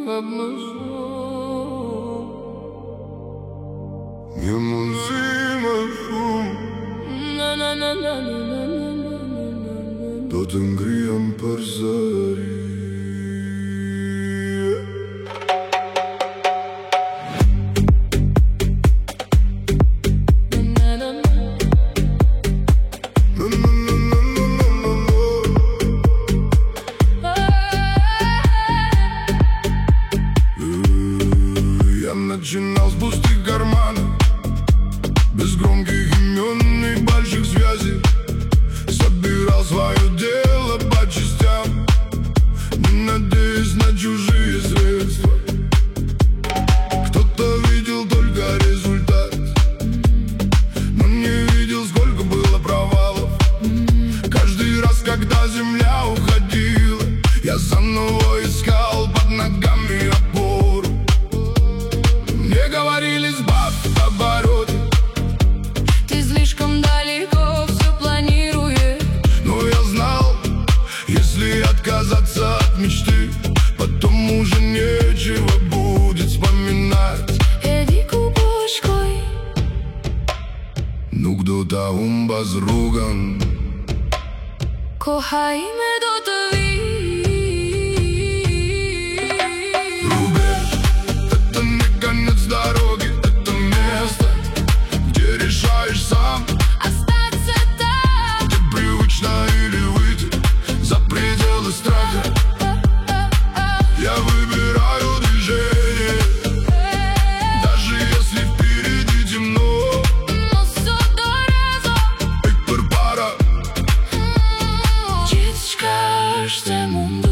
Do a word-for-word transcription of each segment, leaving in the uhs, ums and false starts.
hapmë shumë. Një mundësi më shumë. Na na na na na na na na na. Do të ngrihem përsëri. Начинал с пустых карманов, без громких имен и больших связей. Собирал свое дело по частям, не надеясь на чужие средства. Кто-то видел только результат, но не видел, сколько было провалов. Каждый раз, когда земля уходила, я заново искал под ногами опору. Мне говорили, сбавь обороты, ты слишком далеко все планируешь. Но я знал, если отказаться от мечты, потом уже нечего будет вспоминать. Иди кубочкой. Ну кто-то умба зруган. Кохайме до твои. Дороги — это место, где решаешь сам остаться там, где привычно или выйти за пределы страха. Я выбираю движение, даже если впереди темно. Но все дорого. Эй, пара. Чистка жде мунду.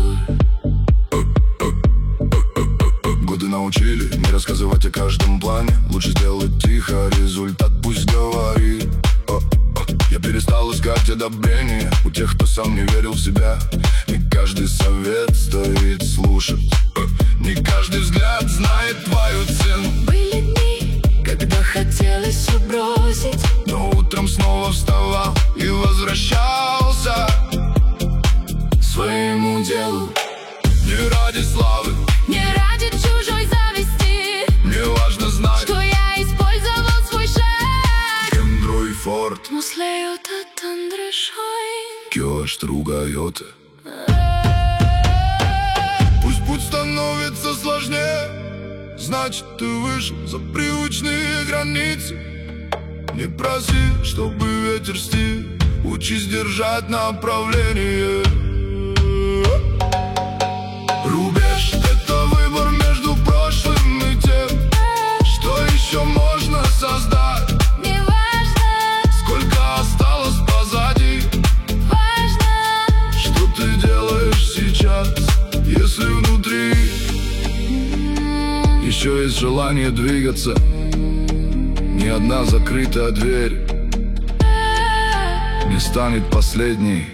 Годы научили не рассказывать о каждом плане. Лучше сделать тихо, результат пусть говорит. О, о. Я перестал искать одобрение у тех, кто сам не верил в себя. Не каждый совет стоит слушать, о. Не каждый взгляд знает твою цену. Были дни, когда хотелось все бросить, но утром снова вставал и возвращался к своему делу. Не ради славы, не ради чужой зависти. мне важно знать, что я использовал свой шаг. Кендрой форт, Муслеота тандрешайн. Кёш тругайоте. Пусть путь становится сложнее, значит ты вышел за привычные границы. Не проси, чтобы ветер стих, учись держать направление. Рубеж — это выбор между прошлым и тем, что еще можно создать. Не важно, сколько осталось позади, важно, что ты делаешь сейчас. Если внутри еще есть желание двигаться, ни одна закрытая дверь не станет последней.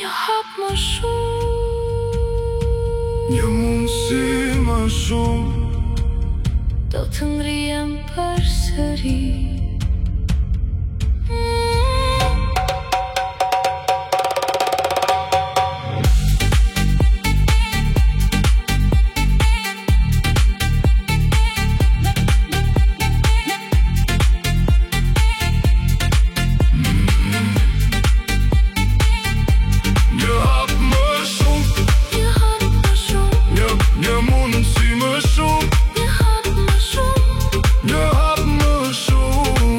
Një mundësi më shumë, do të ngrihem përsëri.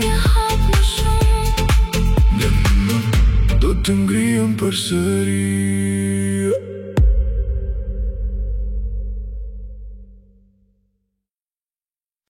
të ngrihem përsëri.